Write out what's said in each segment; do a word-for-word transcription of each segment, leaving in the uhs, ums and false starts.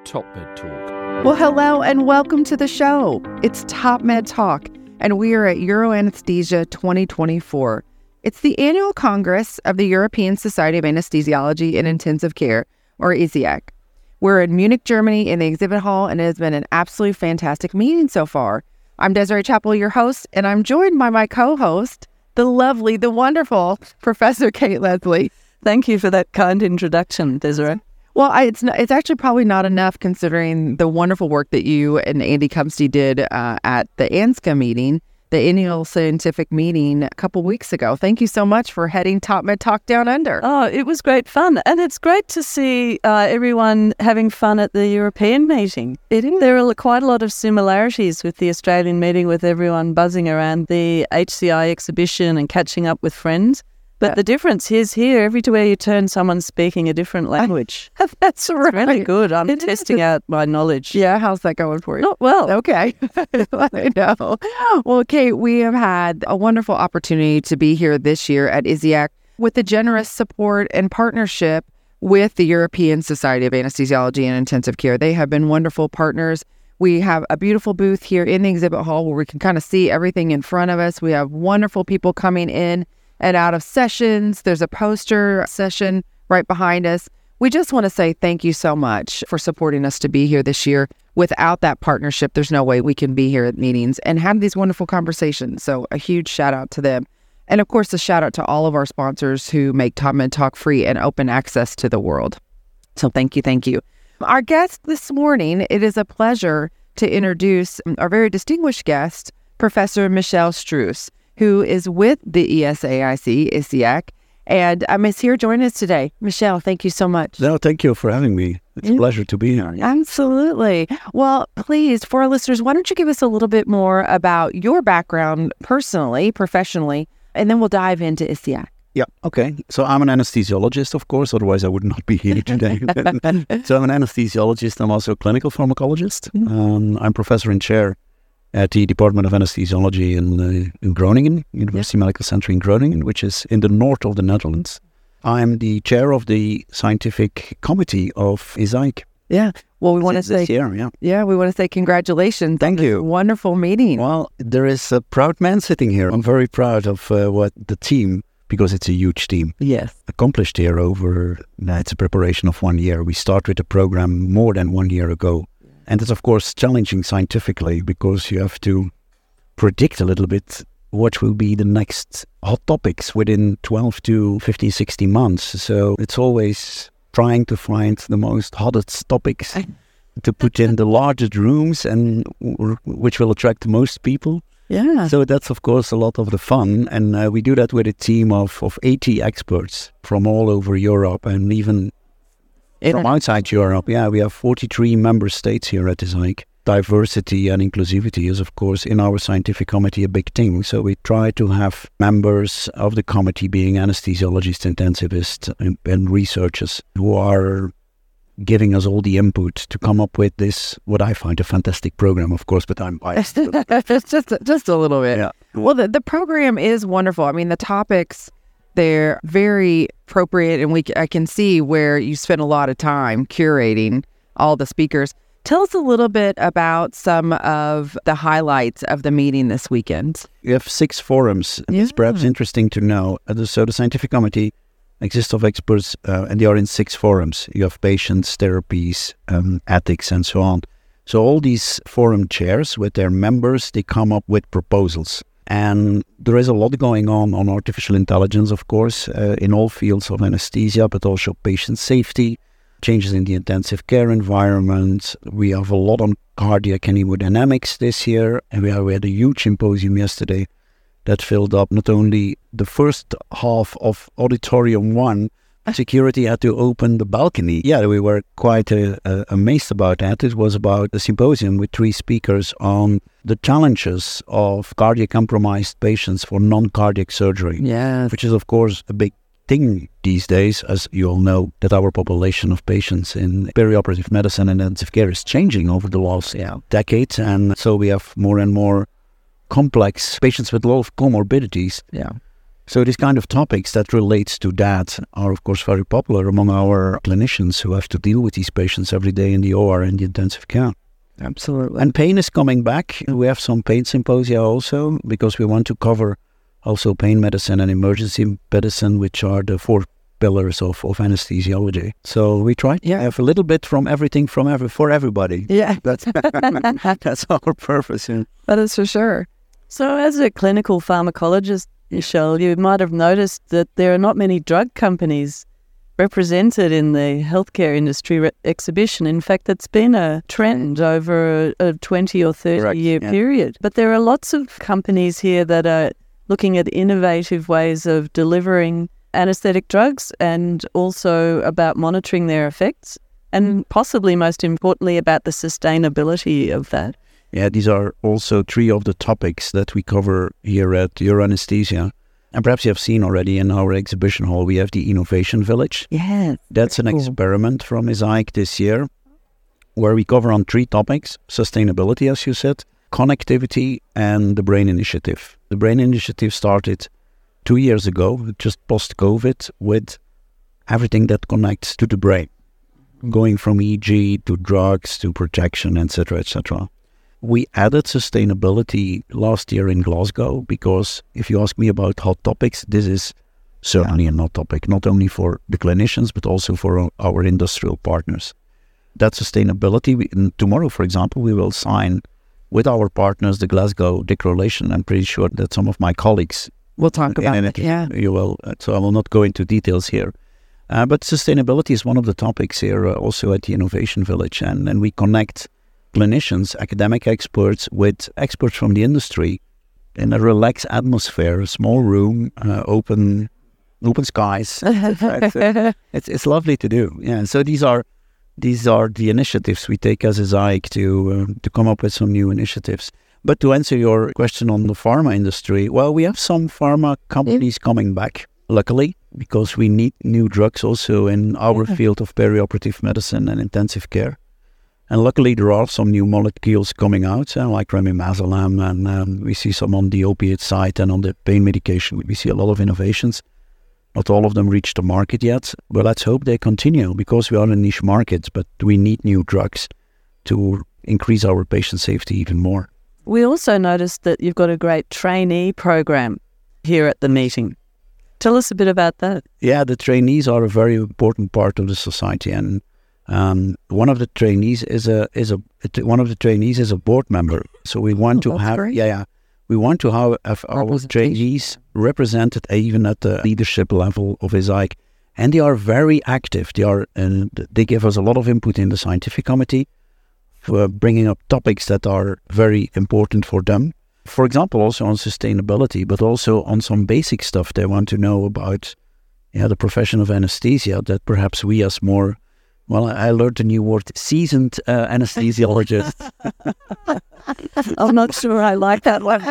Top Med Talk. Well, hello and welcome to the show. It's Top Med Talk, and we are at EuroAnesthesia twenty twenty-four. It's the annual Congress of the European Society of Anesthesiology and Intensive Care, or E S I A C. We're in Munich, Germany, in the exhibit hall, and it has been an absolutely fantastic meeting so far. I'm Desiree Chappell, your host, and I'm joined by my co-host, the lovely, the wonderful Professor Kate Leslie. Thank you for that kind introduction, Desiree. Well, I, it's not, it's actually probably not enough considering the wonderful work that you and Andy Cumsty did uh, at the ANSCA meeting, the annual scientific meeting a couple weeks ago. Thank you so much for heading Top Med Talk Down Under. Oh, it was great fun. And it's great to see uh, everyone having fun at the European meeting. It is. There are quite a lot of similarities with the Australian meeting, with everyone buzzing around the H C I exhibition and catching up with friends. But the difference is here, everywhere you turn, someone's speaking a different language. That's right. It's really good. I'm it testing is. out my knowledge. Yeah, how's that going for you? Not well. Okay. I know. Well, Kate, we have had a wonderful opportunity to be here this year at I S I A C with the generous support and partnership with the European Society of Anesthesiology and Intensive Care. They have been wonderful partners. We have a beautiful booth here in the exhibit hall where we can kind of see everything in front of us. We have wonderful people coming in and out of sessions. There's a poster session right behind us. We just want to say thank you so much for supporting us to be here this year. Without that partnership, there's no way we can be here at meetings and have these wonderful conversations. So a huge shout out to them. And of course, a shout out to all of our sponsors who make Top Med Talk free and open access to the world. So thank you, thank you. Our guest this morning, it is a pleasure to introduce our very distinguished guest, Professor Michelle Struess, who is with the E S A I C, I S I A C, and um, is here joining us today. Michelle, thank you so much. No, thank you for having me. It's a pleasure to be here. Absolutely. Well, please, for our listeners, why don't you give us a little bit more about your background personally, professionally, and then we'll dive into I S I A C. Yeah, okay. So I'm an anesthesiologist, of course, otherwise I would not be here today. So I'm an anesthesiologist. I'm also a clinical pharmacologist. Mm-hmm. Um, I'm professor and chair at the Department of Anesthesiology in, uh, in Groningen, University yeah. Medical Center in Groningen, which is in the north of the Netherlands. I'm the chair of the scientific committee of I S I A C. Yeah. Well, we want to say, year, yeah. yeah, we want to say congratulations. Thank you. Wonderful meeting. Well, there is a proud man sitting here. I'm very proud of uh, what the team, because it's a huge team, yes, accomplished here over, uh, it's a preparation of one year. We started the program more than one year ago. And it's, of course, challenging scientifically because you have to predict a little bit what will be the next hot topics within twelve to fifteen, sixteen months. So it's always trying to find the most hottest topics to put in the largest rooms and w- which will attract the most people. Yeah. So that's, of course, a lot of the fun. And uh, we do that with a team of, of eighty experts from all over Europe and even from outside Europe. Yeah, we have forty-three member states here at I S I A C. Diversity and inclusivity is, of course, in our scientific committee a big thing. So we try to have members of the committee being anesthesiologists, intensivists, and, and researchers who are giving us all the input to come up with this, what I find a fantastic program, of course, but I'm biased. just, just, just a little bit. Yeah. Well, the, the program is wonderful. I mean, the topics, they're very appropriate, and we I can see where you spend a lot of time curating all the speakers. Tell us a little bit about some of the highlights of the meeting this weekend. We have six forums, and yeah. It's perhaps interesting to know. So the scientific committee exists of experts, uh, and they are in six forums. You have patients, therapies, um, ethics, and so on. So all these forum chairs with their members, they come up with proposals. And there is a lot going on on artificial intelligence, of course, uh, in all fields of anesthesia, but also patient safety, changes in the intensive care environment. We have a lot on cardiac and hemodynamics this year, and we, have, we had a huge symposium yesterday that filled up not only the first half of Auditorium one. Security had to open the balcony. Yeah, we were quite uh, uh, amazed about that. It was about a symposium with three speakers on the challenges of cardiac compromised patients for non-cardiac surgery. Yeah, which is, of course, a big thing these days, as you all know, that our population of patients in perioperative medicine and intensive care is changing over the last yeah, decades. And so we have more and more complex patients with a lot of comorbidities. Yeah. So these kind of topics that relates to that are, of course, very popular among our clinicians who have to deal with these patients every day in the O R and the intensive care. Absolutely. And pain is coming back. We have some pain symposia also because we want to cover also pain medicine and emergency medicine, which are the four pillars of, of anesthesiology. So we try to Yeah. have a little bit from everything from every, for everybody. Yeah, That's that's our purpose. Yeah. that is for sure. So, as a clinical pharmacologist, Michelle, you might have noticed that there are not many drug companies represented in the healthcare industry re- exhibition. In fact, it's been a trend over a, a twenty or thirty Correct, year yeah. period. But there are lots of companies here that are looking at innovative ways of delivering anesthetic drugs and also about monitoring their effects and possibly most importantly about the sustainability of that. Yeah, these are also three of the topics that we cover here at Euroanesthesia. And perhaps you have seen already in our exhibition hall, we have the Innovation Village. Yes. That's an Cool. experiment from I S A I C this year, where we cover on three topics: sustainability, as you said, connectivity, and the Brain Initiative. The Brain Initiative started two years ago, just post-COVID, with everything that connects to the brain, going from E E G to drugs to projection, et cetera, et cetera. We added sustainability last year in Glasgow because if you ask me about hot topics, this is certainly a hot topic, not only for the clinicians, but also for our, our industrial partners. That sustainability, we, and tomorrow, for example, we will sign with our partners the Glasgow Declaration. I'm pretty sure that some of my colleagues We'll talk about in it. Yeah. You will, uh, so I will not go into details here. Uh, but sustainability is one of the topics here uh, also at the Innovation Village. And, and we connect clinicians, academic experts with experts from the industry in a relaxed atmosphere, a small room, uh, open open skies. it's, uh, it's, it's lovely to do. Yeah. So these are these are the initiatives we take as a Z I C to, uh, to come up with some new initiatives. But to answer your question on the pharma industry, well, we have some pharma companies coming back, luckily, because we need new drugs also in our Yeah. field of perioperative medicine and intensive care. And luckily, there are some new molecules coming out, uh, like remimazolam, and um, we see some on the opiate side and on the pain medication. We see a lot of innovations. Not all of them reach the market yet, but let's hope they continue because we are in a niche market, but we need new drugs to increase our patient safety even more. We also noticed that you've got a great trainee program here at the meeting. Tell us a bit about that. Yeah, the trainees are a very important part of the society, and um, one of the trainees is a is a one of the trainees is a board member. So we want Oh, to that's have great. yeah yeah we want to have, have our Representation. trainees represented even at the leadership level of I S A I C, and they are very active. They are and they give us a lot of input in the scientific committee for bringing up topics that are very important for them. For example, also on sustainability, but also on some basic stuff they want to know about yeah, the profession of anesthesia that perhaps we as more, well, I learned a new word, seasoned uh, anesthesiologists. I'm not sure I like that one.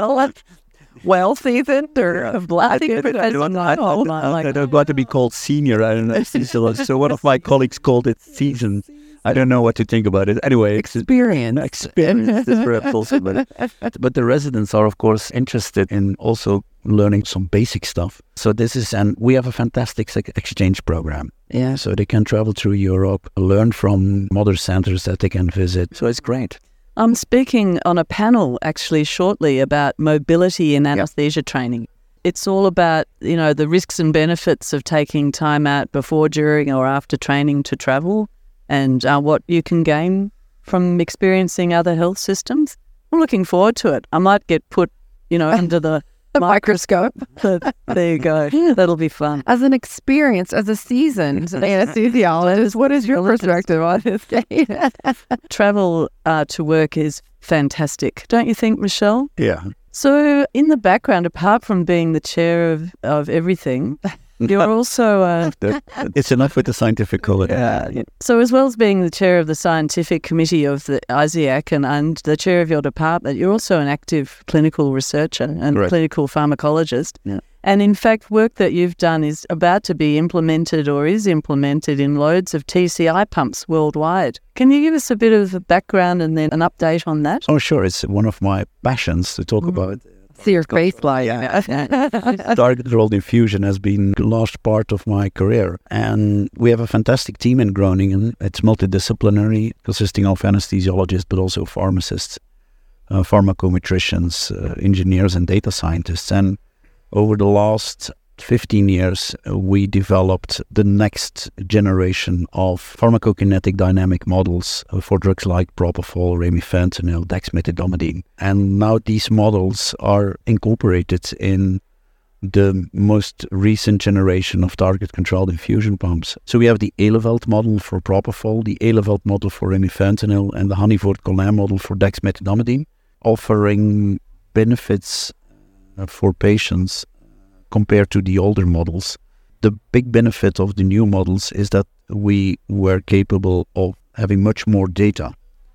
Well seasoned or black? I don't, I don't, I don't, I don't want to be called senior anesthesiologist, so one of my colleagues called it seasoned. I don't know what to think about it. Anyway, it's Experience. experience is perhaps also, but, but the residents are, of course, interested in also learning some basic stuff. So this is, and we have a fantastic ex- exchange program. Yeah. So they can travel through Europe, learn from mother centers that they can visit. So it's great. I'm speaking on a panel actually shortly about mobility in anesthesia training. It's all about, you know, the risks and benefits of taking time out before, during or after training to travel and uh, what you can gain from experiencing other health systems. I'm looking forward to it. I might get put, you know, under the The microscope. but there you go. That'll be fun. As an experience, as a seasoned anesthesiologist, what is your perspective on this? Travel uh, to work is fantastic, don't you think, Michelle? Yeah. So in the background, apart from being the chair of, of everything, you're also... Uh, It's enough with the scientific quality. Yeah. So as well as being the chair of the scientific committee of the I S A I C and, and the chair of your department, you're also an active clinical researcher and Correct. clinical pharmacologist. Yeah. And in fact, work that you've done is about to be implemented or is implemented in loads of T C I pumps worldwide. Can you give us a bit of a background and then an update on that? Oh, sure. It's one of my passions to talk Mhm. about See your face light. Yeah. Target controlled infusion has been a large part of my career. And we have a fantastic team in Groningen. It's multidisciplinary, consisting of anesthesiologists, but also pharmacists, uh, pharmacometricians, uh, engineers, and data scientists. And over the last fifteen years, uh, we developed the next generation of pharmacokinetic dynamic models uh, for drugs like propofol, remifentanil, dexmedetomidine. And now these models are incorporated in the most recent generation of target-controlled infusion pumps. So we have the Eleveld model for propofol, the Eleveld model for remifentanil, and the Honeyford-Colin model for dexmedetomidine, offering benefits uh, for patients compared to the older models. The big benefit of the new models is that we were capable of having much more data.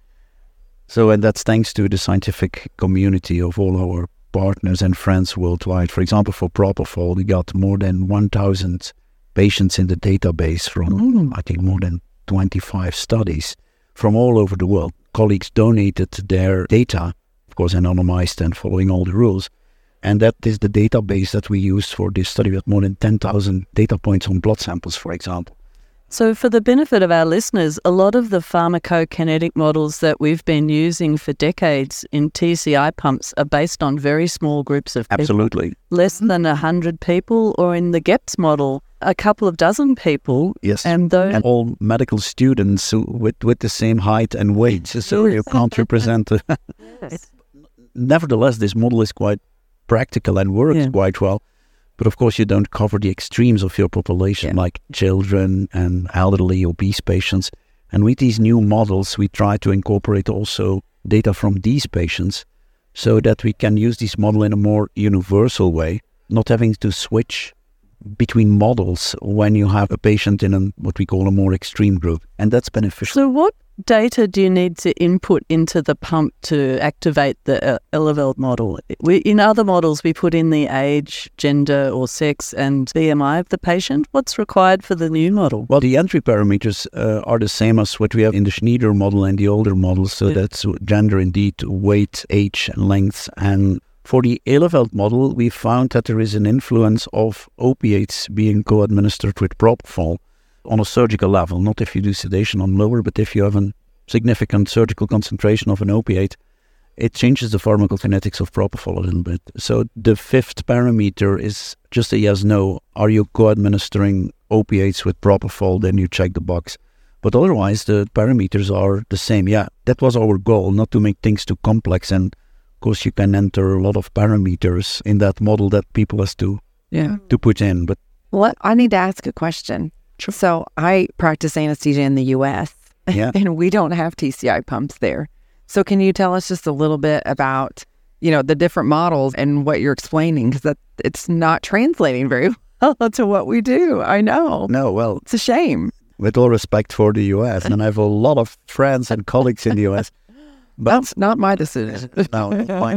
So, and that's thanks to the scientific community of all our partners and friends worldwide. For example, for propofol, we got more than one thousand patients in the database from, mm. I think, more than twenty-five studies from all over the world. Colleagues donated their data, of course, anonymized and following all the rules. And that is the database that we used for this study. We had more than ten thousand data points on blood samples, for example. So for the benefit of our listeners, a lot of the pharmacokinetic models that we've been using for decades in T C I pumps are based on very small groups of people. Absolutely. Less than one hundred people, or in the GEPS model, a couple of dozen people. Yes, and, those... and all medical students who, with, with the same height and weight, so you can't represent... Yes. Nevertheless, this model is quite practical and works yeah. quite well. But of course, you don't cover the extremes of your population, yeah. like children and elderly, obese patients. And with these new models, we try to incorporate also data from these patients so that we can use this model in a more universal way, not having to switch between models when you have a patient in a, what we call a more extreme group. And that's beneficial. So what data do you need to input into the pump to activate the uh, Eleveld model? We, in other models, we put in the age, gender or sex and B M I of the patient. What's required for the new model? Well, the entry parameters uh, are the same as what we have in the Schneider model and the older models. So yeah. that's gender indeed, weight, age, and length. And for the Eleveld model, we found that there is an influence of opiates being co-administered with propofol on a surgical level, not if you do sedation on lower, but if you have a significant surgical concentration of an opiate, it changes the pharmacokinetics of propofol a little bit. So the fifth parameter is just a yes-no. Are you co-administering opiates with propofol? Then you check the box. But otherwise, the parameters are the same. Yeah, that was our goal, not to make things too complex. And of course, you can enter a lot of parameters in that model that people has to, yeah. to put in. But well, I need to ask a question. Sure. So I practice anesthesia in the U S yeah. and we don't have T C I pumps there. So can you tell us just a little bit about, you know, the different models and what you're explaining? Because that it's not translating very well to what we do. I know. No, well, it's a shame. With all respect for the U S, and I have a lot of friends and colleagues in the U S, but that's not my decision. No,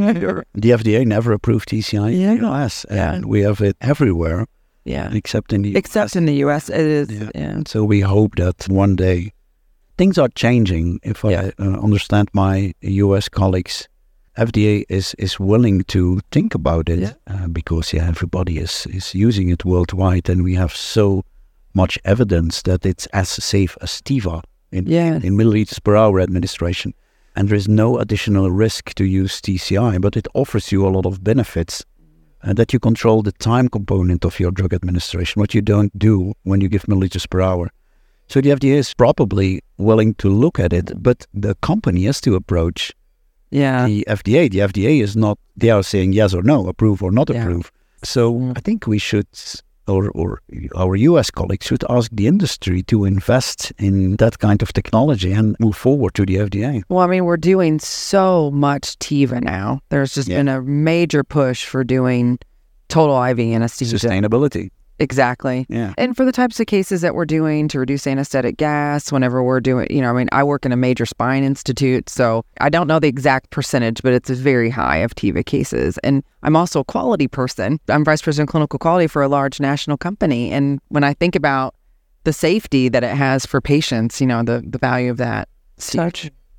the F D A never approved T C I yeah. in the U S, and yeah. we have it everywhere. Yeah, except in the except U S. in the U S, it is. Yeah. yeah. So we hope that one day things are changing. If yeah. I uh, understand my U S colleagues, F D A is, is willing to think about it yeah. uh, because yeah, everybody is is using it worldwide, and we have so much evidence that it's as safe as Teva in yeah. in milliliters per hour administration, and there is no additional risk to use T C I, but it offers you a lot of benefits. Uh, that you control the time component of your drug administration, what you don't do when you give milliliters per hour. So the F D A is probably willing to look at it, but the company has to approach yeah. the F D A. The F D A is not, they are saying yes or no, approve or not yeah. approve. So mm. I think we should, or, or our U S colleagues should ask the industry to invest in that kind of technology and move forward to the F D A. Well, I mean, we're doing so much Teva now. There's just yeah. been a major push for doing total I V anesthesia. Sustainability. Exactly. Yeah. And for the types of cases that we're doing to reduce anesthetic gas, whenever we're doing, you know, I mean, I work in a major spine institute, so I don't know the exact percentage, but it's very high of Teva cases. And I'm also a quality person. I'm vice president of clinical quality for a large national company. And when I think about the safety that it has for patients, you know, the, the value of that. Such.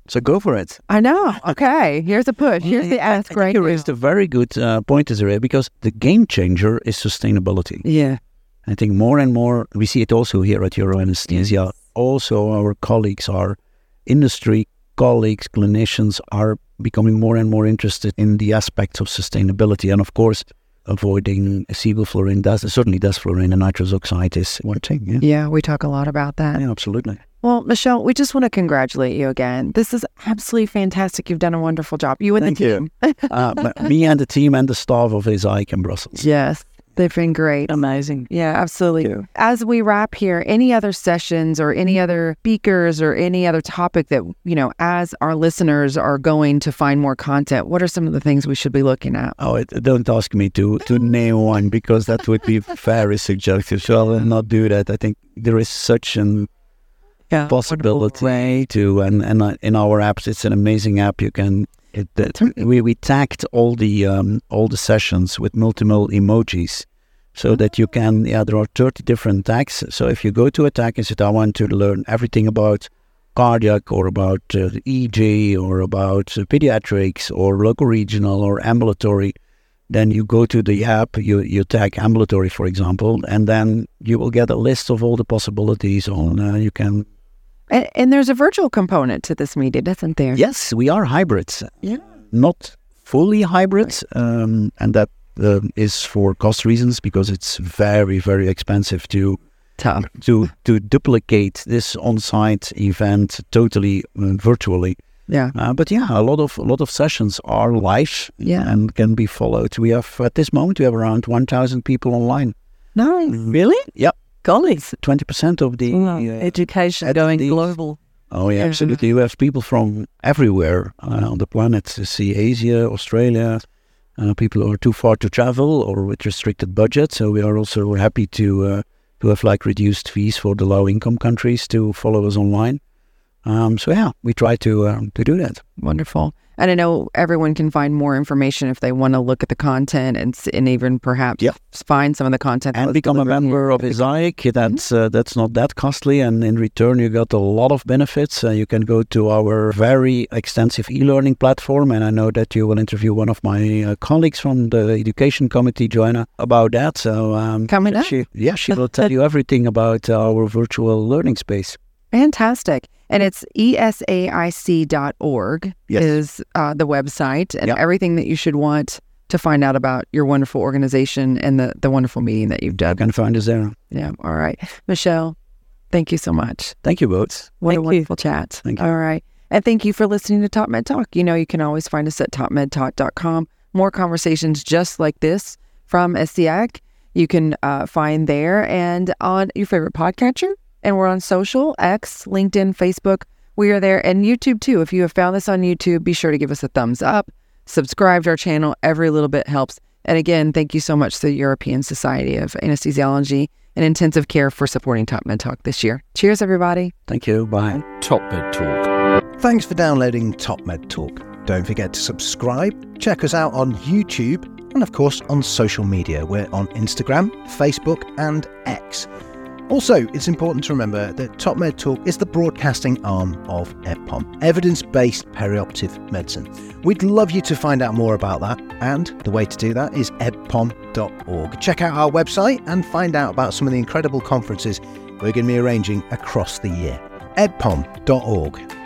So go for it. I know. Okay, here's a push. Here's the ask right You now. raised a very good uh, point, Desiree, because the game changer is sustainability. Yeah. I think more and more, we see it also here at Euroanesthesia. Also, our colleagues, our industry colleagues, clinicians are becoming more and more interested in the aspects of sustainability. And of course, avoiding sevoflurane, does, certainly desflurane and nitrous oxide is one thing. Yeah, Yeah, we talk a lot about that. yeah absolutely. Well, Michelle, we just want to congratulate you again. This is absolutely fantastic. You've done a wonderful job. You and Thank the you. team. uh, but me and the team and the staff of Isaac in Brussels. Yes, they've been great. Amazing. Yeah, absolutely. Thank you. As we wrap here, any other sessions or any other speakers or any other topic that, you know, as our listeners are going to find more content, what are some of the things we should be looking at? Oh, it, don't ask me to, to name one because that would be very subjective. So I will not do that. I think there is such an Yeah, possibility way. to, and, and uh, in our apps, it's an amazing app. You can, it, that, we, we tagged all the um, all the sessions with multiple emojis so that you can, yeah, there are thirty different tags. So if you go to a tag and say, I want to learn everything about cardiac or about uh, E G or about uh, pediatrics or local regional or ambulatory, then you go to the app, you, you tag ambulatory, for example, and then you will get a list of all the possibilities on, uh, you can... And, and there's a virtual component to this meeting, isn't there? Yes, we are hybrids. Yeah. Not fully hybrids, um, and that uh, is for cost reasons because it's very, very expensive to Tough. to to duplicate this on-site event totally uh, virtually. Yeah. Uh, but yeah, a lot of a lot of sessions are live Yeah. and can be followed. We have at this moment we have around one thousand people online. Nice. Really? Yep, Golly. twenty percent of the uh, Education at going the- global. Oh yeah, Yeah. absolutely. You have people from everywhere uh, on the planet to see Asia, Australia. Uh, people who are too far to travel or with restricted budget. So we are also happy to uh, to have like reduced fees for the low income countries to follow us online. Um, so yeah, we try to um, to do that. Wonderful. And I know everyone can find more information if they want to look at the content and s- and even perhaps Yeah. find some of the content. that And was become a delivered member here. of Isaac. That's uh, that's not that costly, and in return you got a lot of benefits. Uh, you can go to our very extensive e-learning platform, and I know that you will interview one of my uh, colleagues from the education committee, Joanna, about that. So um, Coming up. she, yeah, she will tell you everything about our virtual learning space. Fantastic. And it's E S A I C dot org Yes. is uh, the website and Yep. everything that you should want to find out about your wonderful organization and the, the wonderful meeting that you've You done. can find us there. Yeah. All right. Michelle, thank you so much. Thank you both. What a Thank you. wonderful chat. Thank you. All right. And thank you for listening to Top Med Talk. You know, you can always find us at top med talk dot com. More conversations just like this from S C A C you can uh, find there and on your favorite podcatcher. And we're on social, X, LinkedIn, Facebook. We are there. And YouTube, too. If you have found this on YouTube, be sure to give us a thumbs up. Subscribe to our channel. Every little bit helps. And again, thank you so much to the European Society of Anesthesiology and Intensive Care for supporting Top Med Talk this year. Cheers, everybody. Thank you. Bye. Top Med Talk. Thanks for downloading Top Med Talk. Don't forget to subscribe, check us out on YouTube, and of course on social media. We're on Instagram, Facebook, and X. Also, it's important to remember that Top Med Talk is the broadcasting arm of EBPOM, evidence-based perioperative medicine. We'd love you to find out more about that, and the way to do that is e b p o m dot org. Check out our website and find out about some of the incredible conferences we're going to be arranging across the year. e b p o m dot org.